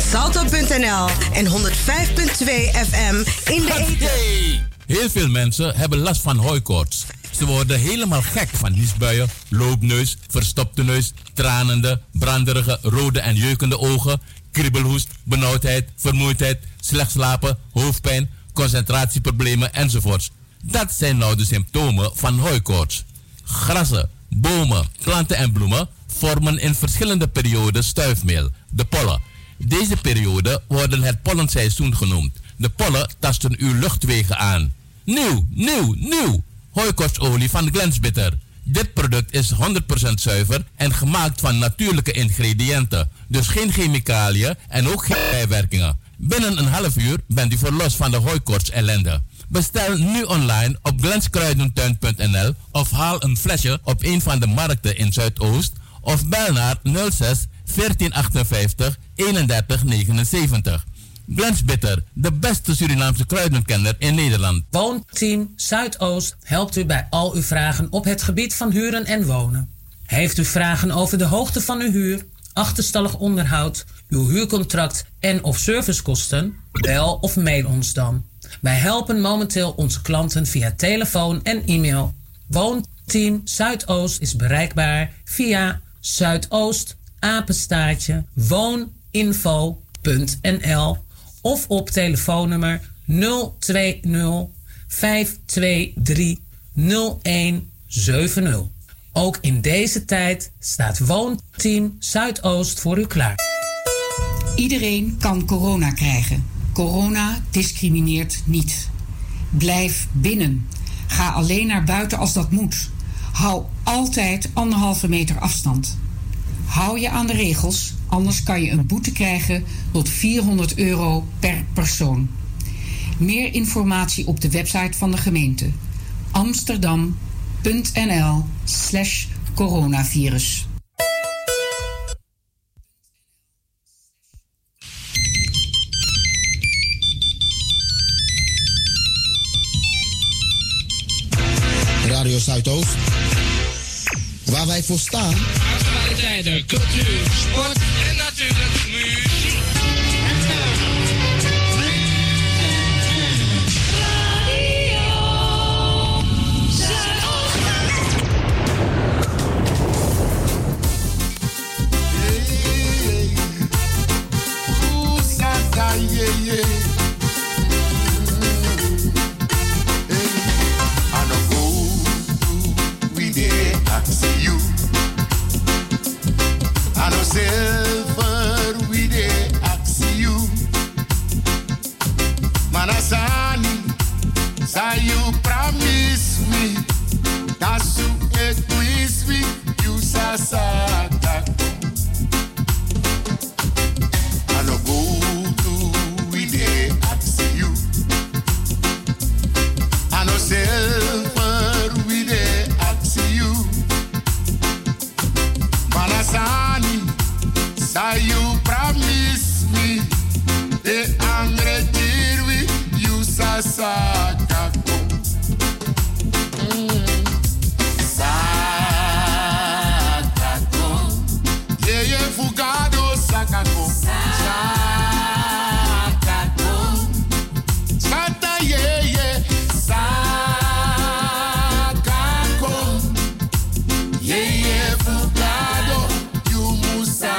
Salto.nl en 105.2 FM in de eten. Hey! Heel veel mensen hebben last van hooikoorts. Ze worden helemaal gek van niesbuien, loopneus, verstopte neus, tranende, branderige, rode en jeukende ogen, kriebelhoest, benauwdheid, vermoeidheid, slecht slapen, hoofdpijn, concentratieproblemen enzovoorts. Dat zijn nou de symptomen van hooikoorts. Grassen, bomen, planten en bloemen vormen in verschillende perioden stuifmeel, de pollen. Deze periode worden het pollenseizoen genoemd. De pollen tasten uw luchtwegen aan. Nieuw! Hooikoortsolie van Glensbitter. Dit product is 100% zuiver en gemaakt van natuurlijke ingrediënten. Dus geen chemicaliën en ook geen bijwerkingen. Binnen een half uur bent u verlost van de hooikoorts ellende. Bestel nu online op glenskruidentuin.nl of haal een flesje op een van de markten in Zuidoost of bel naar 06 1458 31 79. Glensbitter, de beste Surinaamse kruidenkenner in Nederland. Woonteam Zuidoost helpt u bij al uw vragen op het gebied van huren en wonen. Heeft u vragen over de hoogte van uw huur, achterstallig onderhoud, uw huurcontract en of servicekosten? Bel of mail ons dan. Wij helpen momenteel onze klanten via telefoon en e-mail. Woonteam Zuidoost is bereikbaar via zuidoost-wooninfo.nl of op telefoonnummer 020 523 0170. Ook in deze tijd staat Woonteam Zuidoost voor u klaar. Iedereen kan corona krijgen. Corona discrimineert niet. Blijf binnen. Ga alleen naar buiten als dat moet. Hou altijd 1,5 meter afstand. Hou je aan de regels, anders kan je een boete krijgen tot €400 per persoon. Meer informatie op de website van de gemeente amsterdam.nl/coronavirus. Radio Zuidoost, waar wij voor staan. Actualiteiten, cultuur, sport en natuurlijk muziek. Silver, we dey ask you. Manasani, say you promise me. Dasu e twist me, you sasata. I no go to, we dey ask you. I no silver, we dey ask you. Manasani, say you promise me, the angry deal with you sasaka. Sakako, yeah yeah fugado sakako. Sakako, sata yeah yeah sakako, yeah yeah fugado you musa.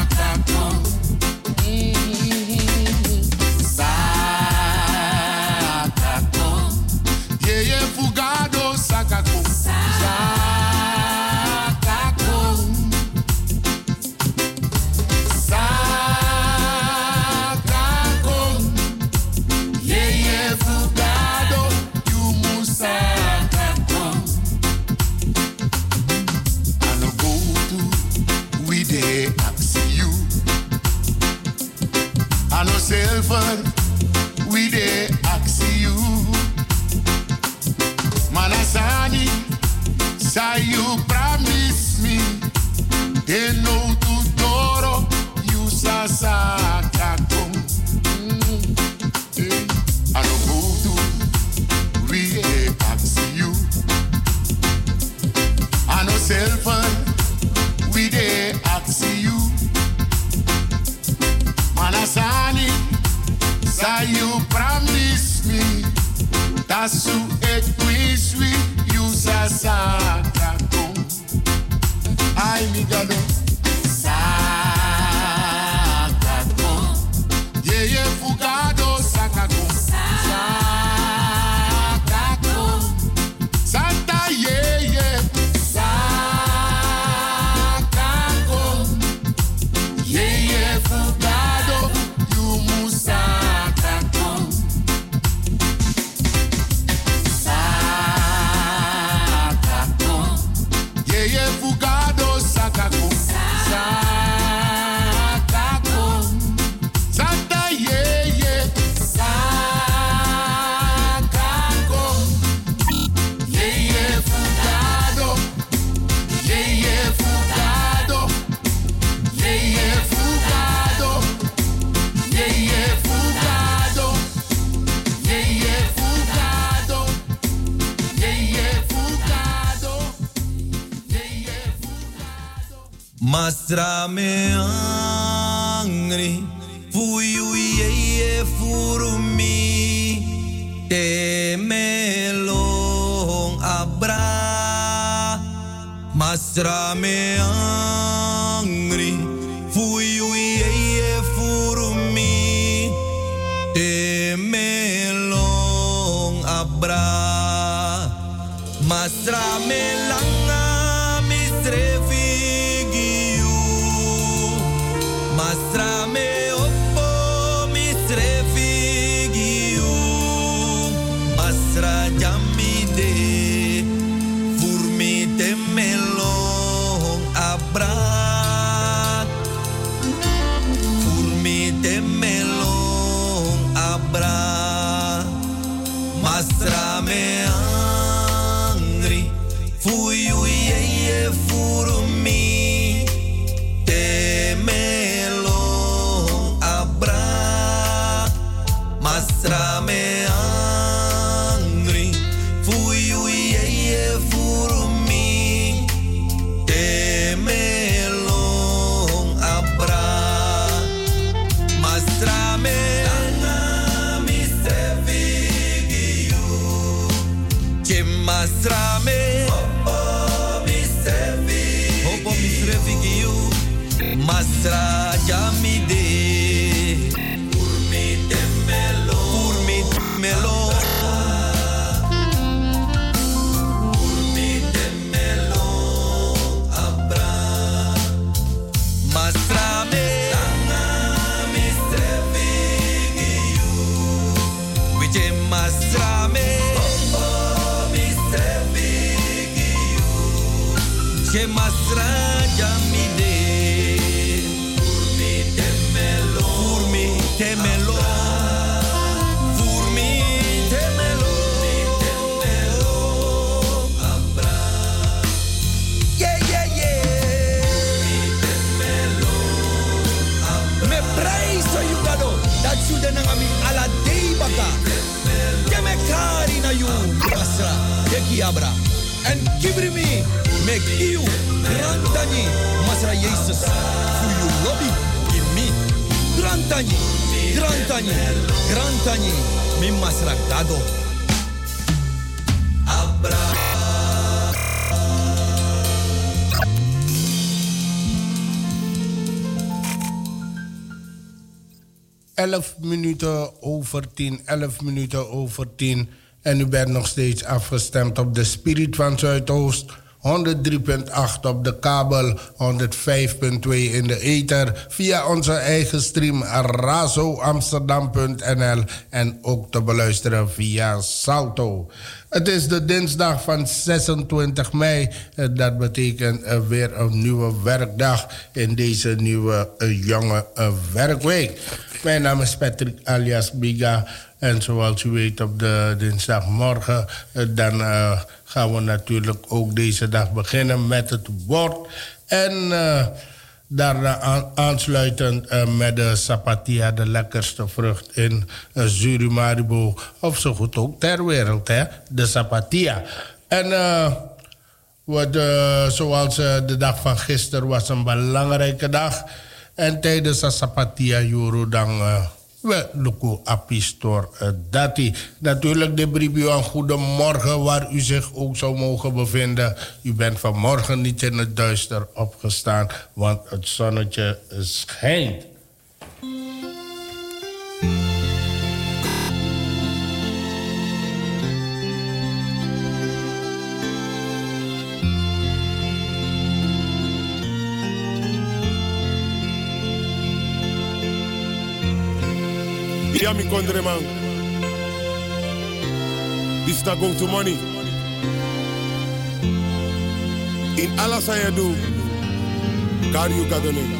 Silver, we dey ask you. Manasani, say you promise me. They know to doro, you sasaka come. I don't go to, we dey ask you. I know Silver, we dey ask you. Manasani. sweet, you sasakaku. Ay mi gado. Sakaku. Yeah, yeah, fugado sakaku. Sakaku. Santa, yeah, yeah. Sakaku. Yeah, yeah, fugado. You musakaku. Sakaku. Yeah, yeah, fugado sakaku. Sakaku. Santa, yeah, yeah. Sakaku. Yeah, yeah, fugado. Yeah, yeah, fugado. Yeah, yeah, fugado. Yeah, yeah, fugado. Yeah, yeah, fugado. Yeah, yeah, fugado. Yeah, yeah, fugado. Mastra me angry, fuyu ye furumi, te melong abra. Mastra me angry, fuyu ye furumi, te melong abra. Mastra me langa misrefigiu, mastra me oppo misrefigiu, mastra jamide furmi te melong abra, furmi te melong abra, mastra me angry, fuyu ye furmi, te melong abra, mastra me angry, fuyu ye furmi, te melong abra, mastra me Masrame, Hopo misrefigiu, Masra jamide, Urmi temelo, Urmi temelo, Urmi temelo, Abra, Masrame, misrefigiu, Wiche Masrame. Que masra jamide, furmi temelo, furmi temelo, furmi temelo, abra, yeah yeah yeah, furmi temelo, abra. Me praise you gado, that you den ngami ala day baka, que me kari na you masra, yeki abra, and give me. Make you grantani, Masra Jesus, for you lobby, give me grantani, grantani, grantani, mi Masra Gado. Abra. 11 minuten over 10, 11 minuten over 10. En u bent nog steeds afgestemd op de Spirit van Zuidoost. 103.8 op de kabel, 105.2 in de ether. Via onze eigen stream razoamsterdam.nl en ook te beluisteren via Salto. Het is de dinsdag van 26 mei. Dat betekent weer een nieuwe werkdag in deze nieuwe jonge werkweek. Mijn naam is Patrick alias Biga. En zoals u weet op de dinsdagmorgen, dan gaan we natuurlijk ook deze dag beginnen met het woord. En daarna aansluitend met de Sapatia, de lekkerste vrucht in Zurimaribo. Of zo goed ook ter wereld, hè? De Sapatia. En zoals de dag van gisteren was een belangrijke dag. En tijdens de Sapatia Juro dan we luku apistor dati. Natuurlijk de bribio een goedemorgen waar u zich ook zou mogen bevinden. U bent vanmorgen niet in het duister opgestaan, want het zonnetje schijnt. Ja, mi kondre man. This not go to money. In alles wat je doet, kan je kadonnen.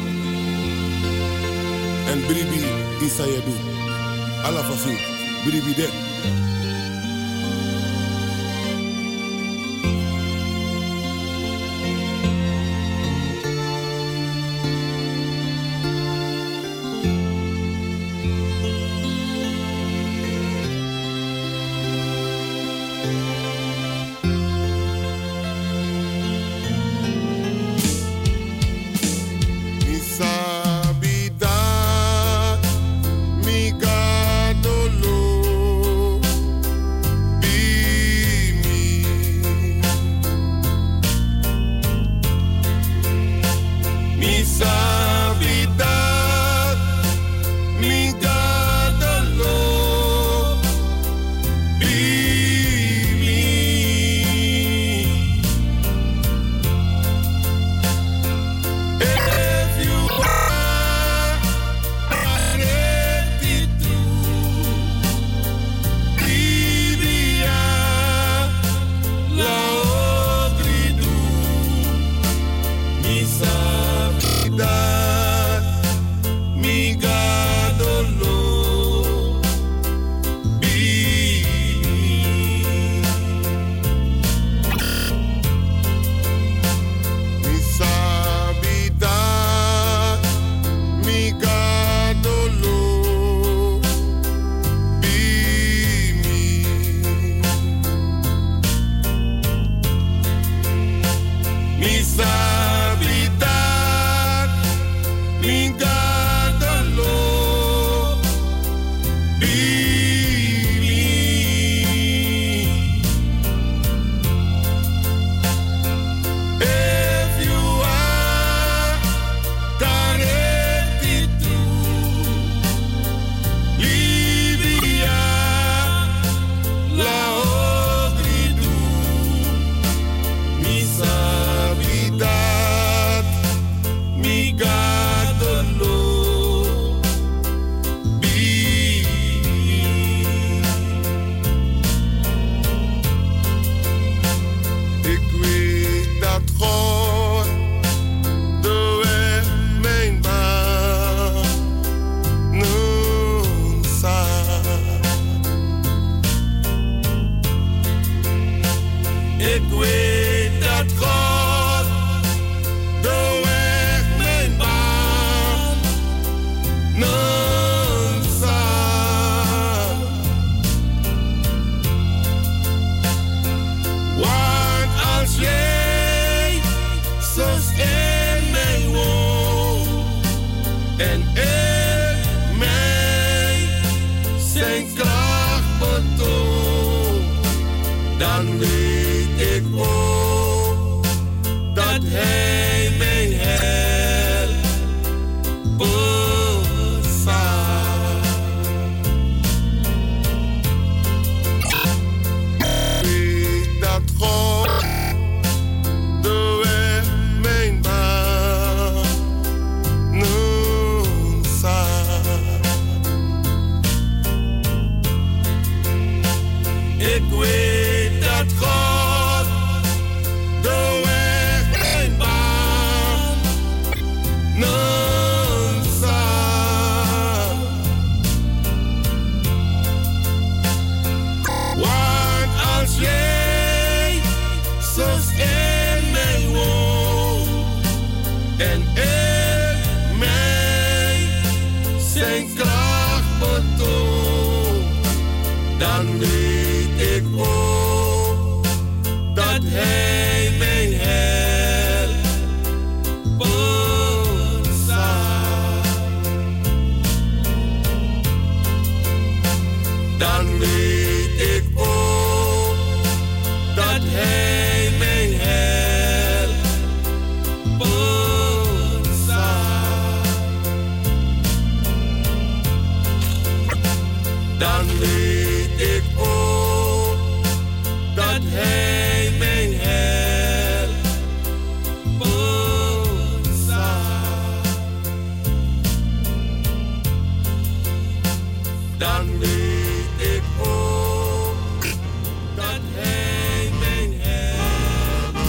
En bribi is wat je doet. Alla fasi, bribi de. dan weet ik ook dat hij mij helpen zal. Dan weet ik ook dat hij mij helpen.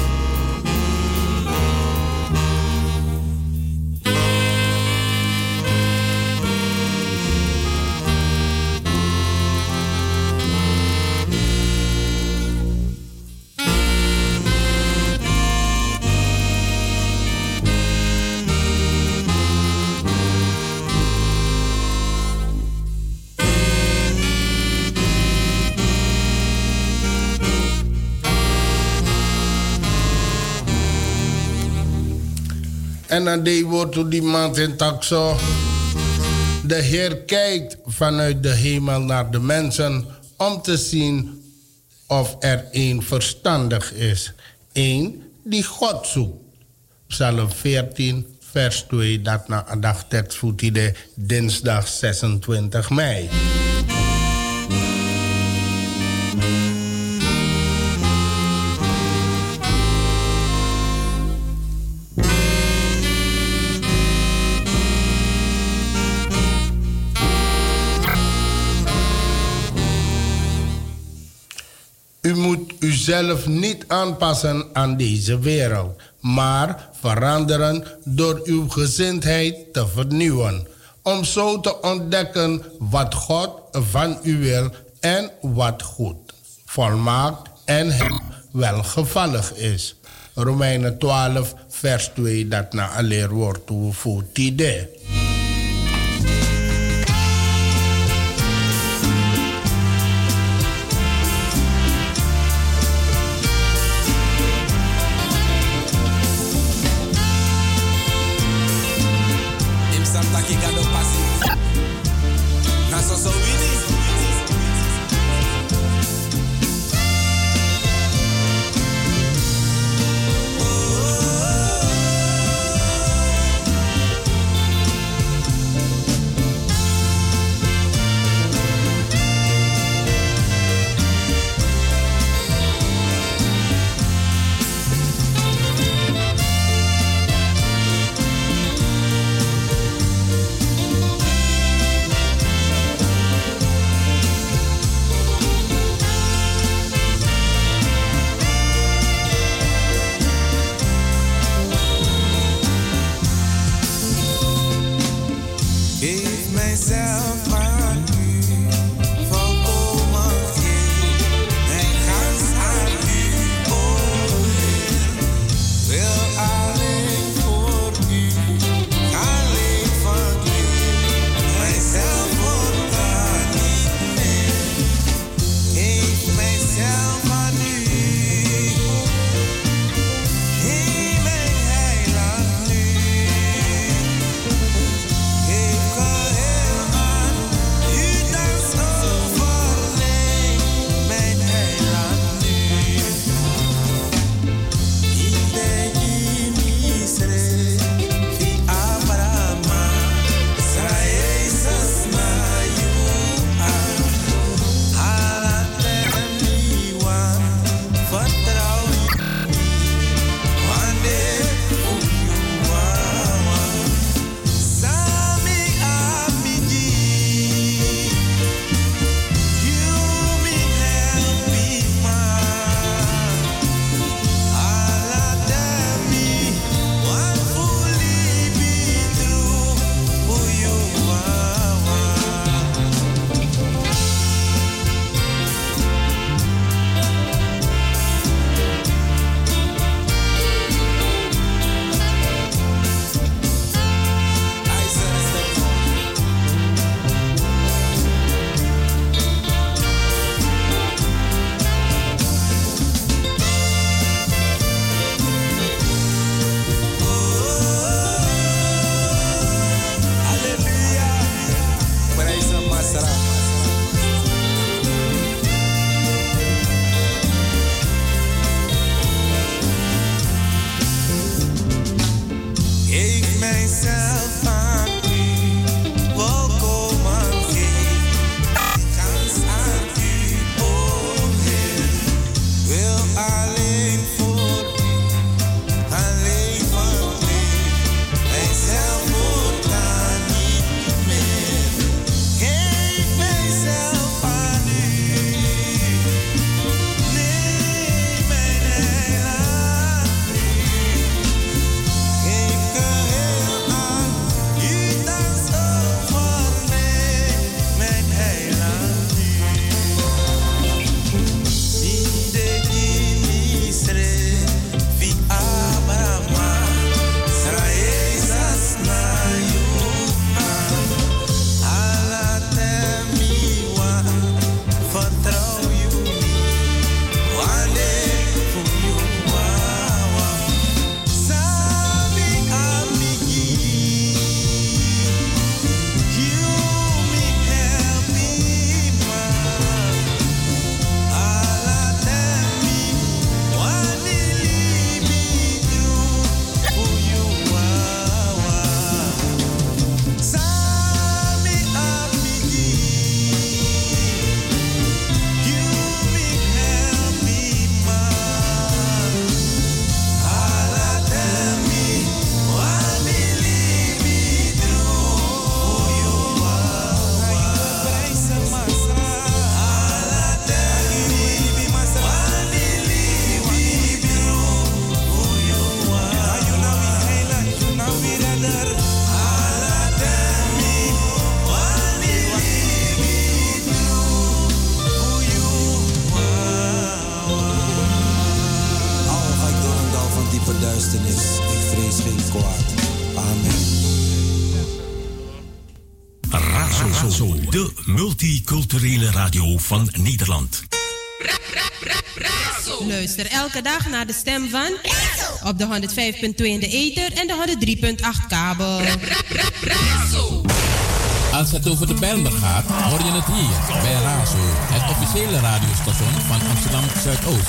En dan deed woord toe die man in taxo. De Heer kijkt vanuit de hemel naar de mensen om te zien of er één verstandig is. Eén die God zoekt. Psalm 14, vers 2, dat na een dagtekst voet de dinsdag 26 mei. U moet uzelf niet aanpassen aan deze wereld, maar veranderen door uw gezindheid te vernieuwen. Om zo te ontdekken wat God van u wil en wat goed, volmaakt en hem welgevallig is. Romeinen 12, vers 2, dat na een leerwoord toe voor tide. Razo, de multiculturele radio van Nederland. Luister elke dag naar de stem van op de 105.2 in de ether en de 103.8 kabel. Als het over de Bijlmer gaat, hoor je het hier bij Razo, het officiële radiostation van Amsterdam Zuidoost.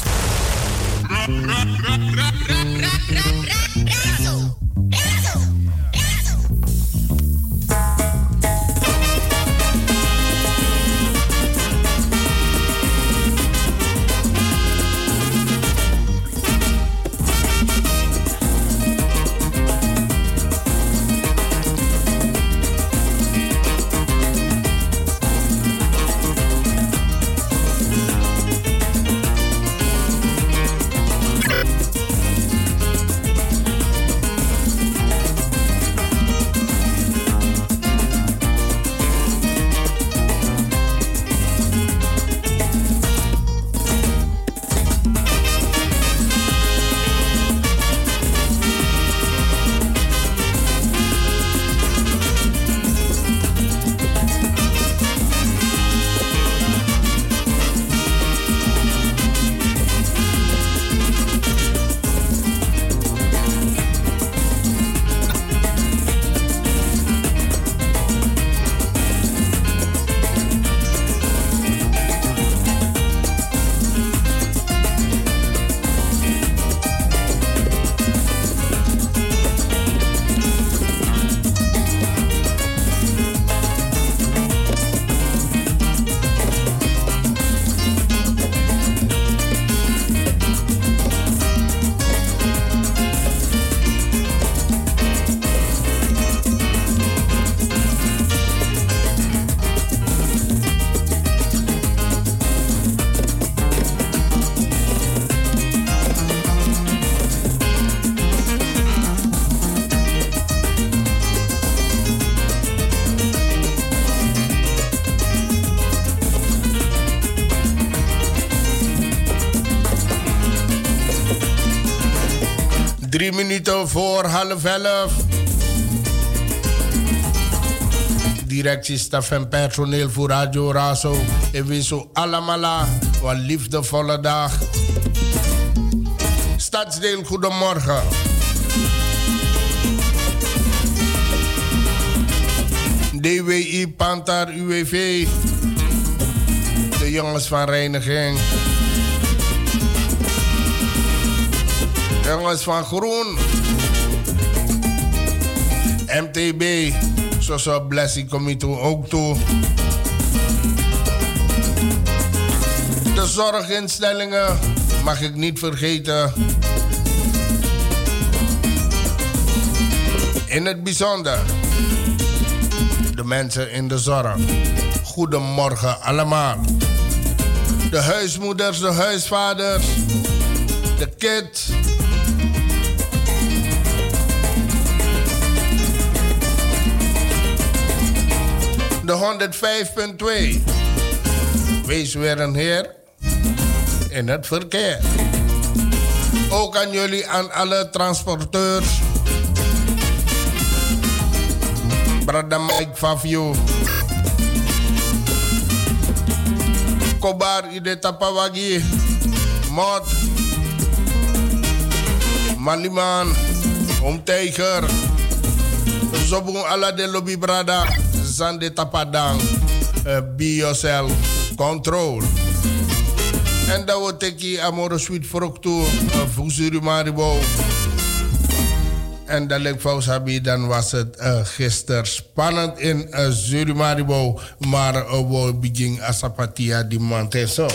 Minuten voor 10:30. Directie, staf en personeel voor Radio Razo. En we zo allemaal een liefdevolle dag. Stadsdeel, goedemorgen. DWI, Pantar, UWV. De jongens van reiniging. Jongens van Groen. MTB. Social Blessing Committee ook toe. De zorginstellingen mag ik niet vergeten. In het bijzonder de mensen in de zorg. Goedemorgen allemaal. De huismoeders, de huisvaders, de kids. De 105.2. Wees weer een heer in het verkeer. Ook aan jullie, aan alle transporteurs. Brada Mike Fafio. Kobar ide tapawagi. Mot. Maliman. Omtijger. Zobung ala de lobby brada. Zande tapadang. Be yourself. Control. En dat we teki amoro sweet fruit toe. Fusuri maribo. En dat leek fout hebben, dan was het gisteren spannend in Zurimaribo. Maar we beginnen Asapatia die maand en zo.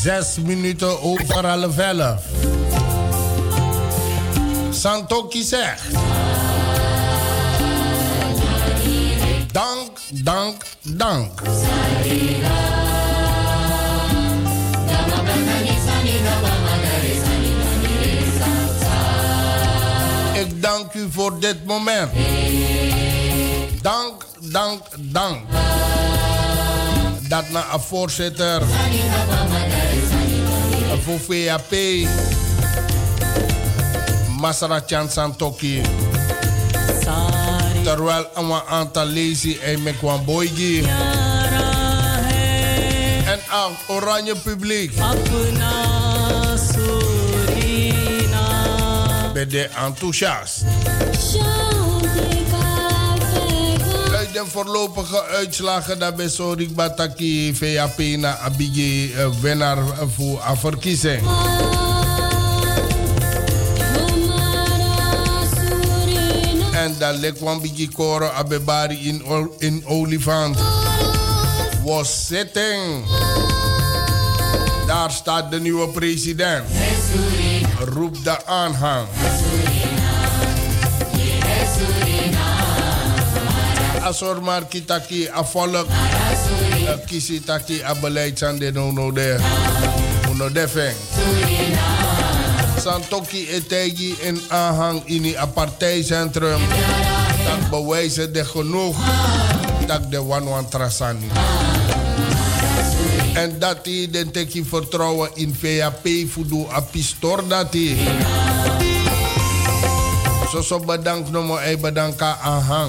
6 minuten over 11:30. Santoki zegt: dank, dank, dank. Ik dank u voor dit moment. Dank, dank, dank. Dat naar een voorzitter voor VAP, Masarachan Santoki. Terwijl een aantal lezi en met boygi. En aan oranje publiek. Ben je enthousiast? Uit de voorlopige uitslagen dat bij Sorik Bataki VAP na Abigi winnaar voor een verkiezing. En dat lekwam bigi koro abebari in Olifant. Was zitting. Daar staat de nieuwe president. Roep de aanhang. Asor maar kitaki afvolk. Kisitaki abeleid aan de no defeng. Santoki etegi in aanhang in het apartheidcentrum. Dat bewijzen de genoeg dat de one trasani. En dat hij den teki vertrouwen in VAP voedoe a pistor dat hij. Zo bedankt nomo ei bedanka aanhang.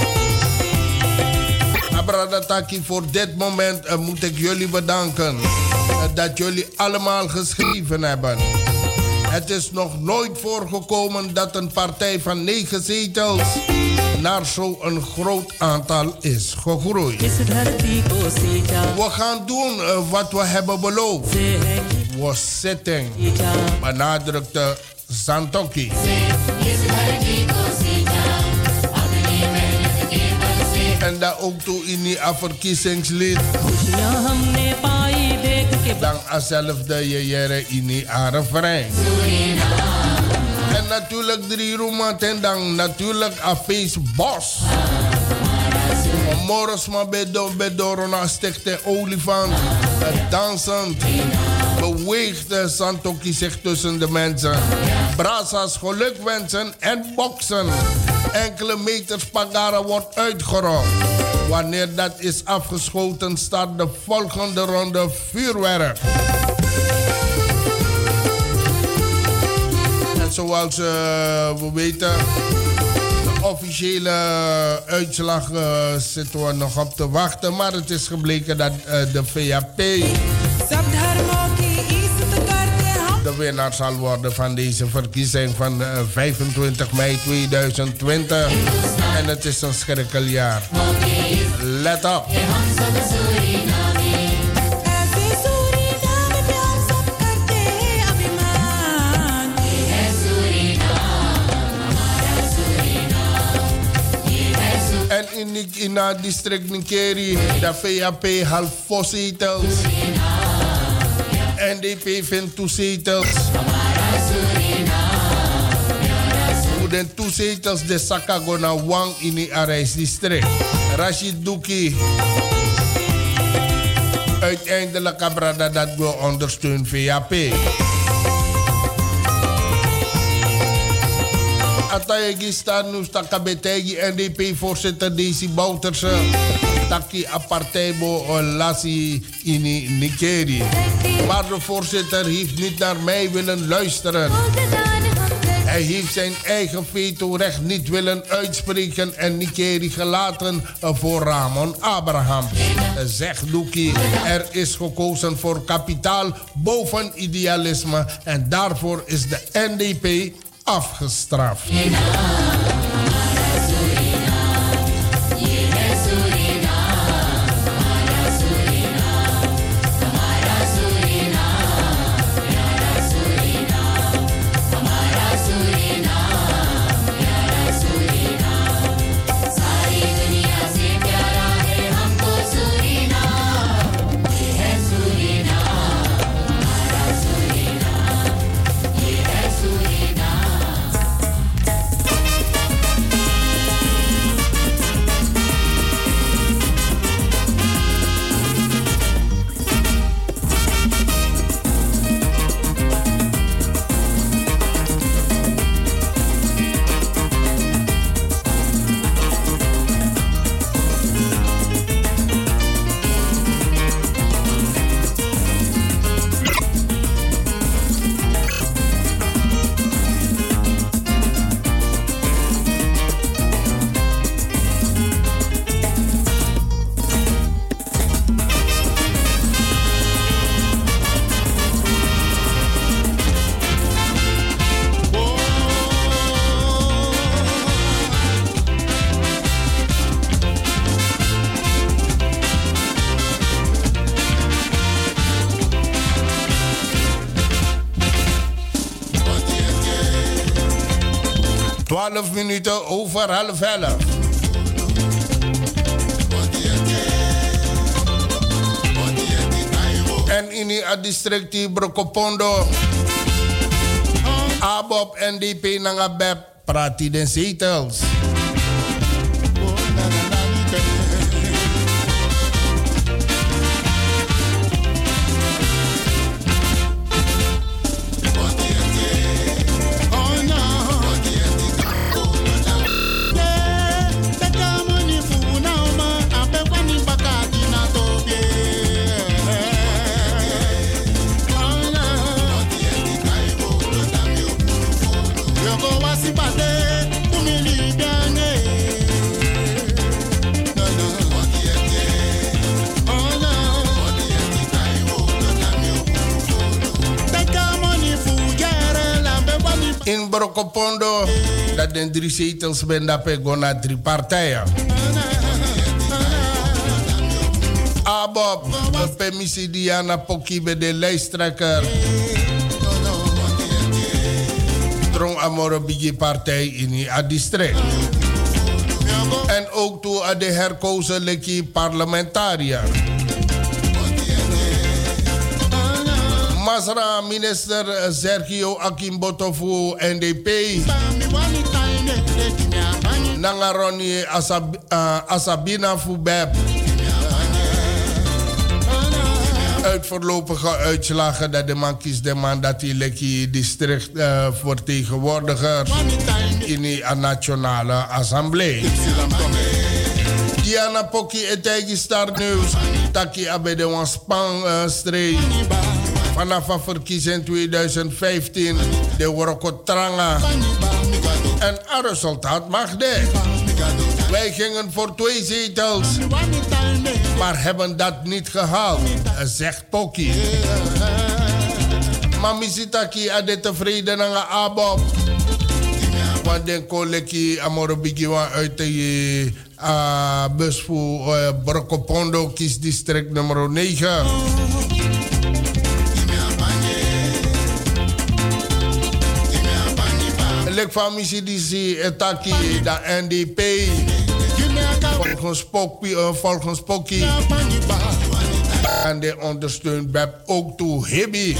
Abradataki, voor dit moment moet ik jullie bedanken dat jullie allemaal geschreven hebben. Het is nog nooit voorgekomen dat een partij van 9 zetels naar zo'n groot aantal is gegroeid. We gaan doen wat we hebben beloofd. We zitten, benadrukte Santoki. En dat ook toe in die verkiezingslid. Dan hetzelfde je in die refrein. En natuurlijk 3 roemen en dan natuurlijk een feestbos. Morgens maar bij Dorona stichte olifant. Dansend. Beweegt Santoki zich tussen de mensen. Brasa's gelukwensen en boksen. Enkele meters pagara wordt uitgerold. Wanneer dat is afgeschoten, start de volgende ronde vuurwerk. En zoals we weten, de officiële uitslag zitten we nog op te wachten. Maar het is gebleken dat de VAP de winnaar zal worden van deze verkiezing van 25 mei 2020. En het is een schrikkeljaar. Let op. En in het district Nikeri, de VAP half 4 zetels. NDP vindt 2 zetels. Voor de 2 zetels de Sakagona Wang in het Arijsdistrict. Rashid Duki. Uiteindelijk abrada dat we ondersteunen VAP. Atayegi staan nu stakabetegi NDP-voorzitter Desi Bouterse. Taki aparteibo Lassi in Nikeri. Maar de voorzitter heeft niet naar mij willen luisteren. Hij heeft zijn eigen veto-recht niet willen uitspreken en Nikeri gelaten voor Ramon Abraham. Zegt Duki, er is gekozen voor kapitaal boven idealisme en daarvoor is de NDP afgestraft. 12 minuten over 11:30. En in het district Brokopondo, Abob NDP Nangabeb, praat hij de zetels. In Brokopondo, dat de 3 zetels ben dat we naar 3 partijen. Abob, permissie Diana Poki bij de lijsttrekker. Trong Amoro Bigi partij in het district. En ook toe aan de herkozen lekkie parlementariër. Masra minister Sergio Akimbotofu NDP. Nangaroni Asabina Fubeb. Uit voorlopige uitslagen dat de man kiest de man dat hij lekkie district vertegenwoordiger in de nationale assemblee. Diana Poki etegi Star News taki abede wan span streek. Vanaf een verkiezing 2015 de Worokotranga. En het resultaat mag de. Wij gingen voor 2 zetels, maar hebben dat niet gehaald, zegt Poki. Maar misitaki ade tevreden aan Abob. Want den koleki amorobiki uit de bus voor Brokopondo kiesdistrict nummer 9. Lek van missie die zie taki de NDP. Volgens Poki. En de ondersteunt Beb ook toe Hibby.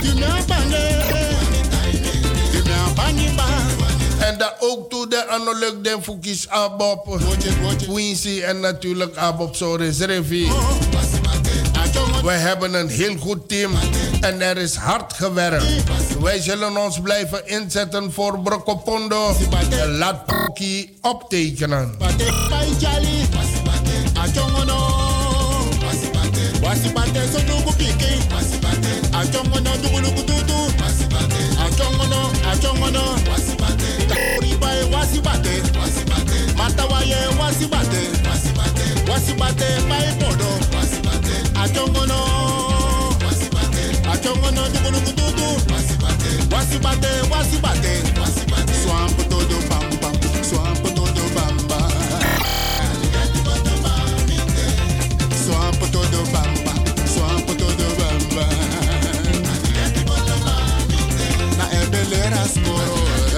En dat ook toe de analog den Fukis Abob, Quincy en natuurlijk Abob Sores Revi. We hebben een heel goed team en er is hard gewerkt. Wij zullen ons blijven inzetten voor Brokopondo. Laat Poki optekenen. Swamp todo bamba, swamp todo bamba. Swamp todo bamba, swamp todo bamba. Na ebelera skoro,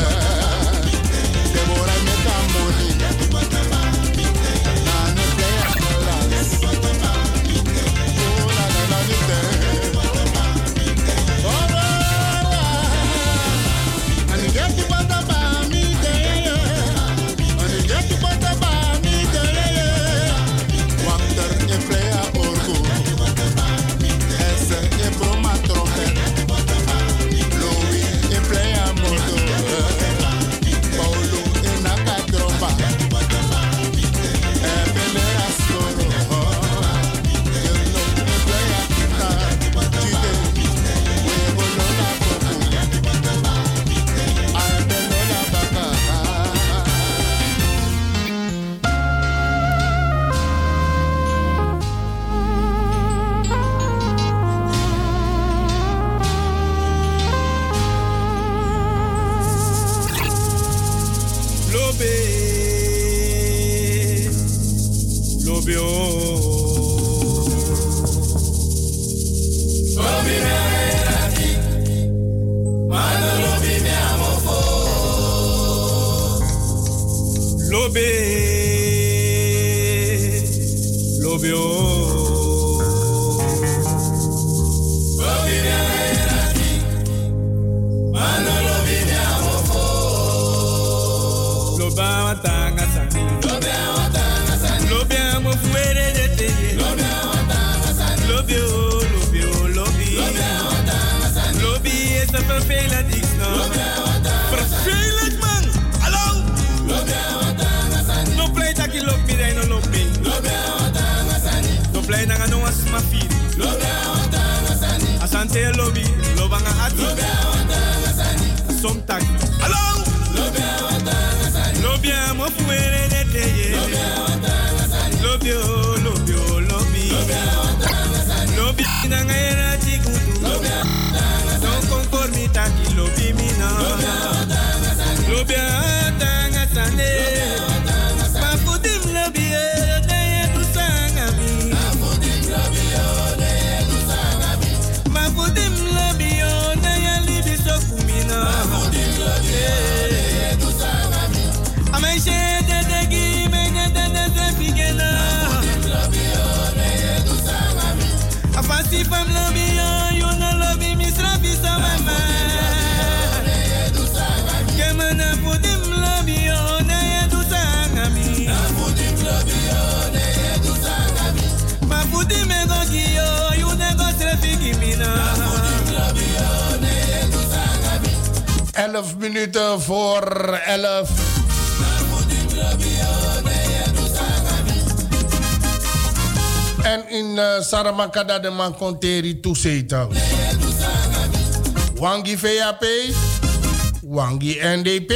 Deborah me camoni. Na ne playa colas, oh la la la la. Lobe, lobe oh. Lobe na erati, mano lobe na mofo. Loba watanga sani, lobe watanga sani, lobe mofuere de te, lobe watanga sani, lobe oh, lobe oh, lobe, lobe watanga sani, lobe is een vervelend iets nou, lobe watanga, vervelend man, hallo, lobe watanga sani, no play dat je loopt niet en no loopt niet, lobe watanga sani, no play dat je no was mafie, lobe watanga sani, asante lobby, lobanga ati, lobe watanga sani, somtak, hallo, lobe watanga sani, lobe mo fuere de te, lobe watanga sani, lobe oh, lobe oh, lobe, lobe watanga sani, lobe na ngaira tikutu, lobe watanga sani, no conformita ki lobe mina, lobe watanga sani, lobe watanga sani, ma fudim lobe de tu sangami, ma fudim lobe de tu sangami, ma fudim lobe de libi sokumina, ma fudim lobe de tu sangami, amai shede de gi menya de figena, ma fudim lobe de tu sangami, afasi fam lobe you no lobe misrafi sa mama, kemana fudim lobe de tu sangami, ma fudim lobe de tu sangami, ma fudim ego giyo you nego trafiki mina, ma fudim lobe de tu sangami, 11 minuten voor 11. En in Saramacada de man konteri toezetel. Wangi VAP, Wangi NDP.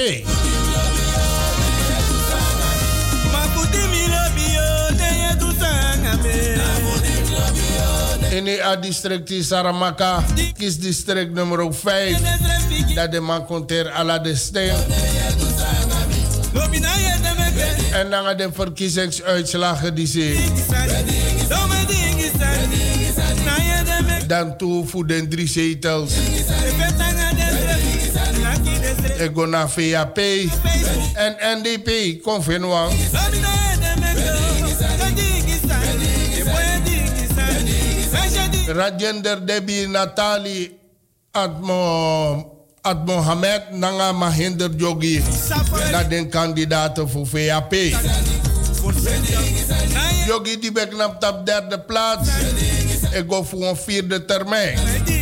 In de district Saramaka, kies district nummer 5. Dat de man konter ala de stem. En dan de verkiezingsuitslagen die ze dan toe voor de 3 zetels. Ik ga naar VAP en NDP. Kom Venwang. Rajender Debi Natali Ad Mohamed Nanga Mahinder Jogi. Dat den kandidaten voor VAP. Jogi die beknapt op 3e plaats. Ik ga voor een 4e termijn.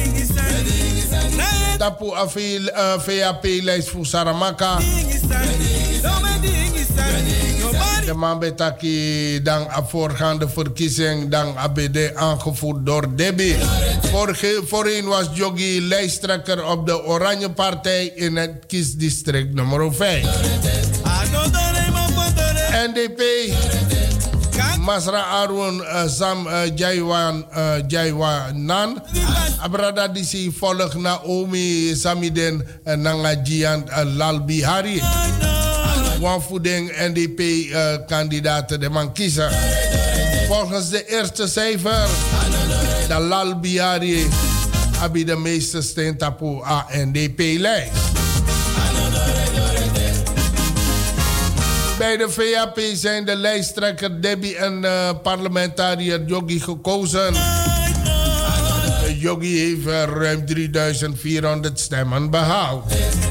Tapu a VAP-lijst voor Saramaka. De man betaki dan op voorgaande verkiezing dan ABD aangevoerd door Debi. Voorheen was Jogi lijsttrekker op de Oranje Partij in het kiesdistrict nummer 5. NDP, Masra Arun Sam Jaiwanan. Abrada disi volg Naomi Samiden Nangajian Lalbihari. Wanvoeding NDP-kandidaten de man kiezen. Volgens de eerste cijfer, de Lalbihari hebben de meeste steun op NDP-lijst. Bij de VAP zijn de lijsttrekker Debi en parlementariër Jogi gekozen. Jogi heeft ruim 3400 stemmen behaald.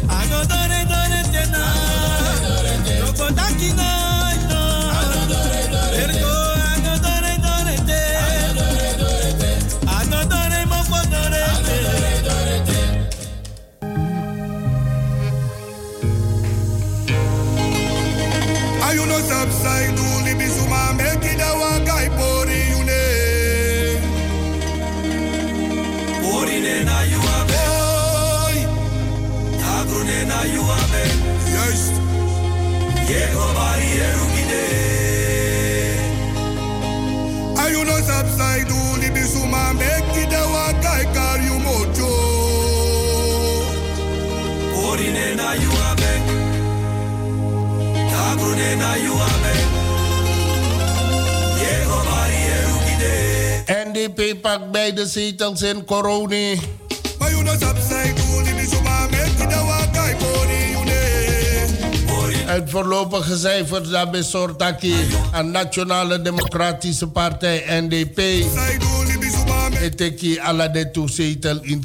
Juist. Jego barrière ugide. Ayuno sapsai du libisuma meki de wakai kariu mocho. Orine na yuabe. Tagrune na yuabe. Jego barrière ugide. NDP pakt beide zetels in Coroni. Uit voorlopige cijfers daarbij Sortaki aan Nationale Democratische Partij NDP. Eteki ala de toezetel in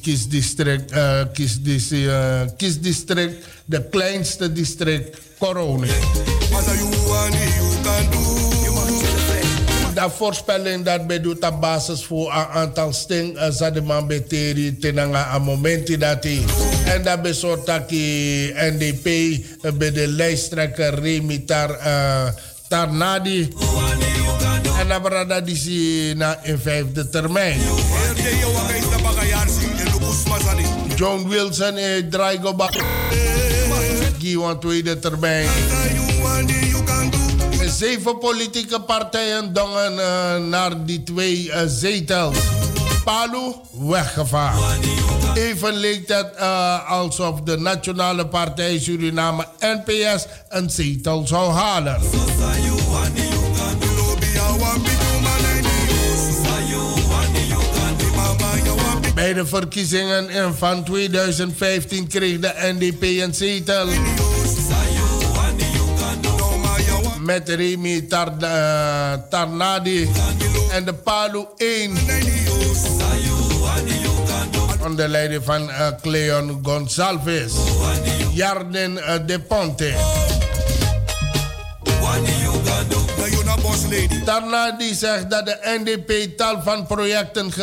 kiesdistrict, de kleinste district, Corona. De voorspelling dat bij doet op basis voor een aantal sting zademan beteri tenanga aan momenten dat hij en dat bezorgt dat NDP bij de lijsttrekker Remy Tarnadi en dan brada die na in 5e termijn. John Wilson Draigo Bak Giwan 2e termijn. 7 politieke partijen dongen naar die 2 zetels. Palu weggevaagd. Even leek het alsof de Nationale Partij Suriname NPS een zetel zou halen. Bij de verkiezingen van 2015 kreeg de NDP een zetel. Met Remy Tarnadi en de Palu 1. Onder leiding van Cleon Gonçalves. Jarden de Ponte. Tarnadi zegt dat de NDP tal van projecten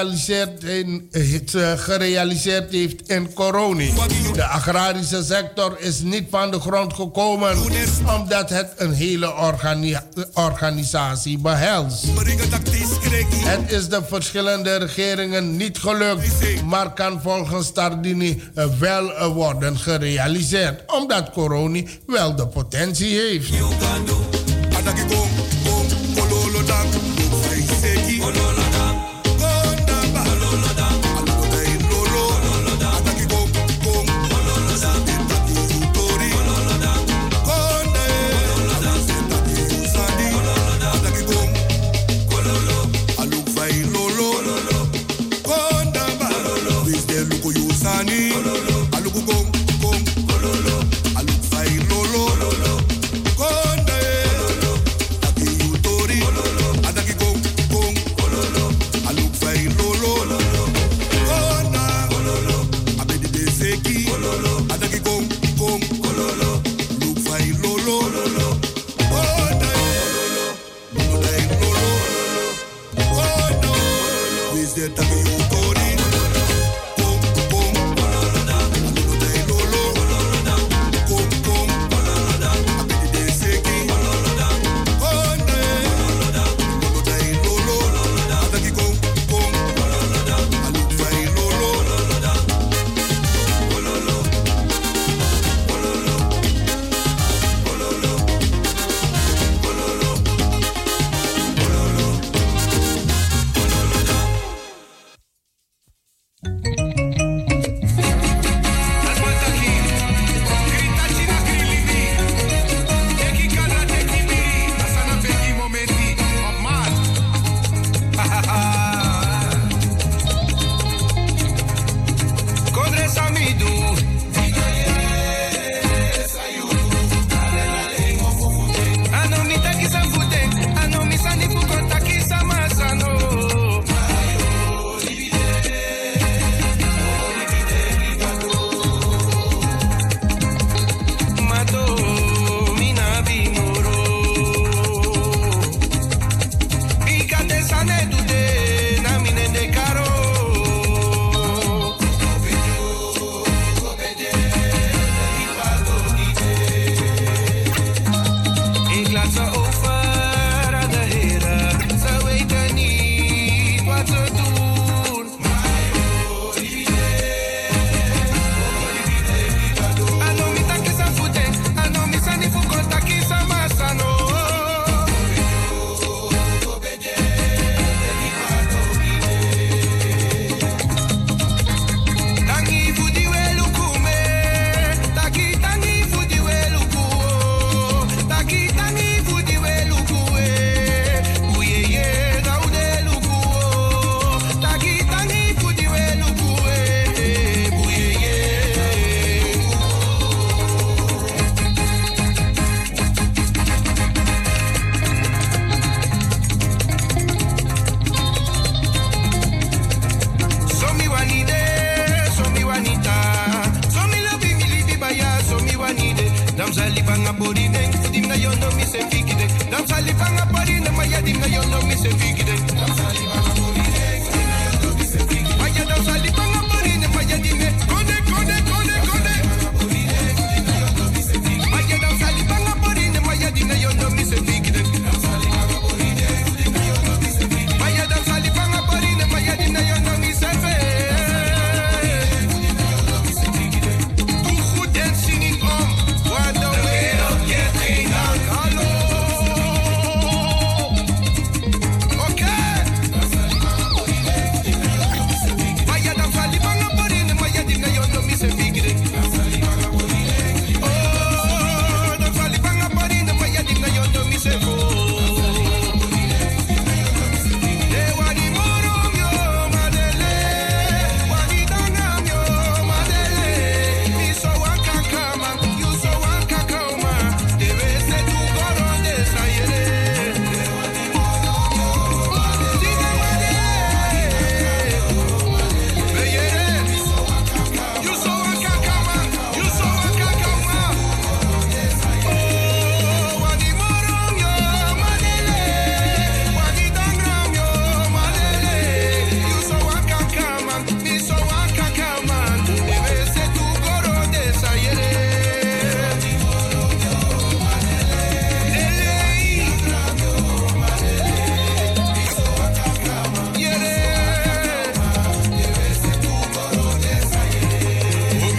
gerealiseerd heeft in Coroni. De agrarische sector is niet van de grond gekomen omdat het een hele organisatie behelst. Het is de verschillende regeringen niet gelukt, maar kan volgens Tardini wel worden gerealiseerd omdat Coroni wel de potentie heeft.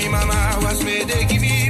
mama was me de give me